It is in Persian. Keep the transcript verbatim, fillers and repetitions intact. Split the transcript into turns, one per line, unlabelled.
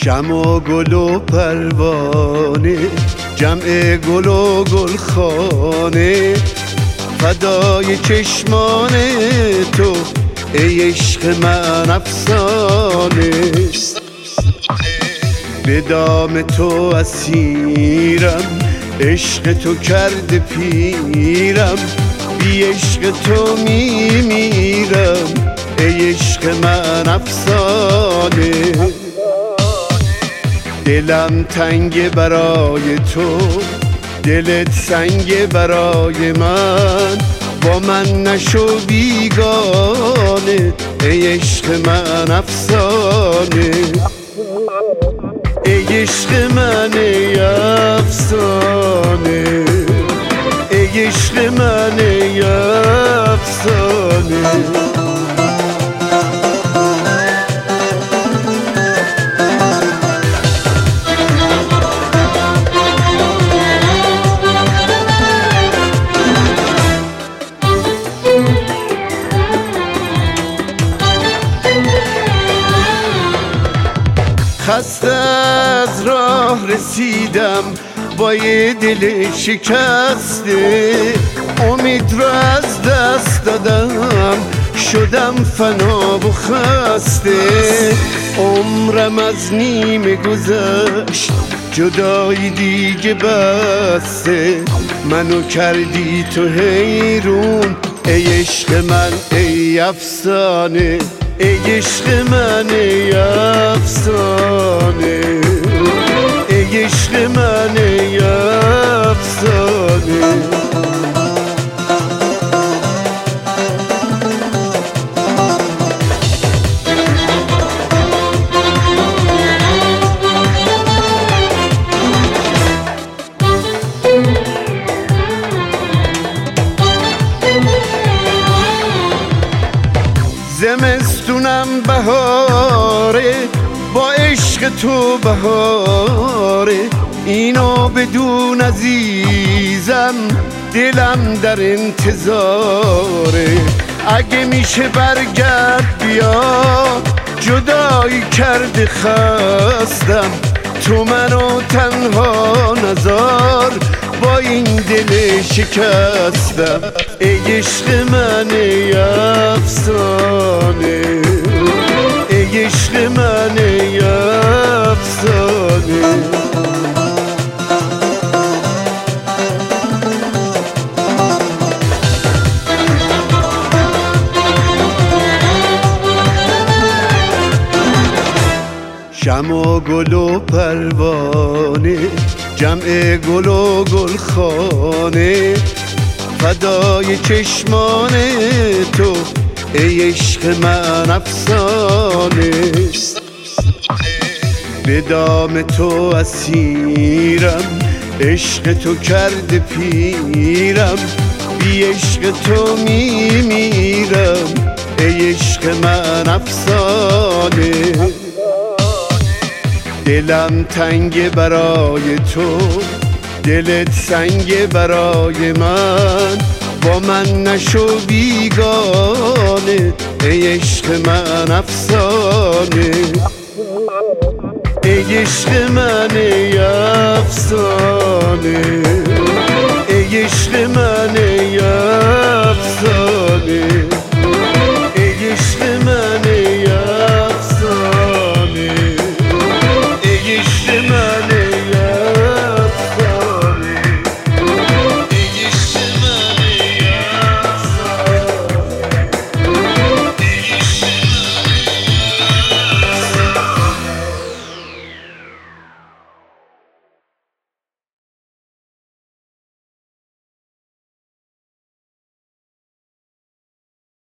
شمع و گل و پروانه، جمع گل و گلخانه، فدای چشمان تو ای عشق من افسانه. به دام تو اسیرم، عشق تو کرده پیرم، بی عشق تو میمیرم ای عشق من افسانه. دلم تنگ برای تو، دلت سنگ برای من، با من نشو بیگانه ای عشق من افسانه. ای عشق من ای افسانه، ای عشق من ای افسانه. خسته از راه رسیدم با یه دل شکسته، امید رو از دست دادم شدم فنا و خسته. عمرم از نیمه گذشت جدایی دیگه بسته، منو کردی تو حیرون ای عشق من ای افسانه. ای عشق من ای افسانه، ای عشق من ای افسانه. زمستونم بهاره، با عشق تو بهاره، اینو بدون عزیزم دلم در انتظاره. اگه میشه برگرد بیا، جدایی کرده خستم، تو منو تنها نذار با این دل شکستم. ای عشق من ای افسانه، ای عشق من ای افسانه. شمع و گل و پروانه، جمع گل و گلخانه، فدای چشمان تو ای عشق من افسانه. به دام تو اسیرم، عشق تو کرده پیرم، بی عشق تو میمیرم ای عشق من افسانه. دلم تنگ برای تو، دلت سنگ برای من، با من نشو بیگانه ای عشق من افسانه. ای عشق من ای افسانه، ای عشق من ای